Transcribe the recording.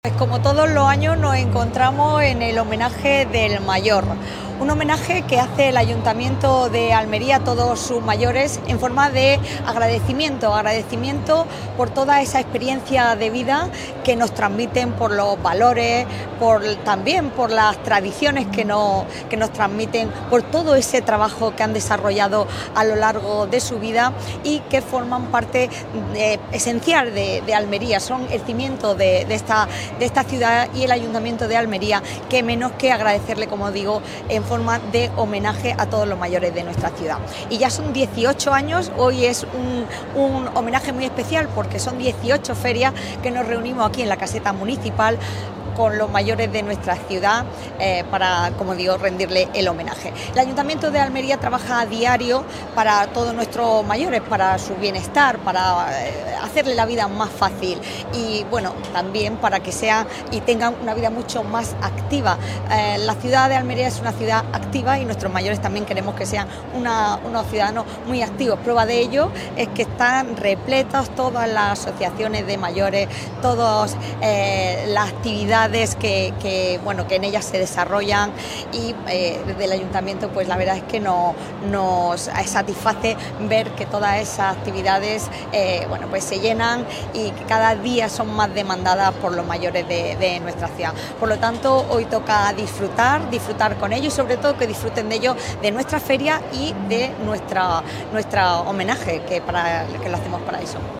Pues como todos los años nos encontramos en el homenaje del mayor, un homenaje que hace el Ayuntamiento de Almería a todos sus mayores en forma de agradecimiento por toda esa experiencia de vida que nos transmiten, por los valores, también por las tradiciones que nos transmiten, por todo ese trabajo que han desarrollado a lo largo de su vida y que forman parte esencial de Almería, son el cimiento de esta ciudad, y el Ayuntamiento de Almería, que menos que agradecerle, como digo, en forma de homenaje a todos los mayores de nuestra ciudad. Y ya son 18 años, hoy es un homenaje muy especial porque son 18 ferias que nos reunimos aquí en la caseta municipal con los mayores de nuestra ciudad para, como digo, rendirle el homenaje. El Ayuntamiento de Almería trabaja a diario para todos nuestros mayores, para su bienestar, para hacerle la vida más fácil y, bueno, también para que sean y tengan una vida mucho más activa. La ciudad de Almería es una ciudad activa y nuestros mayores también queremos que sean unos ciudadanos muy activos. Prueba de ello es que están repletas todas las asociaciones de mayores, todas las actividades que en ellas se desarrollan, y desde el Ayuntamiento pues la verdad es que nos satisface ver que todas esas actividades pues se llenan y que cada día son más demandadas por los mayores de nuestra ciudad. Por lo tanto, hoy toca disfrutar con ellos y sobre todo que disfruten de ellos, de nuestra feria y de nuestro homenaje que lo hacemos para eso.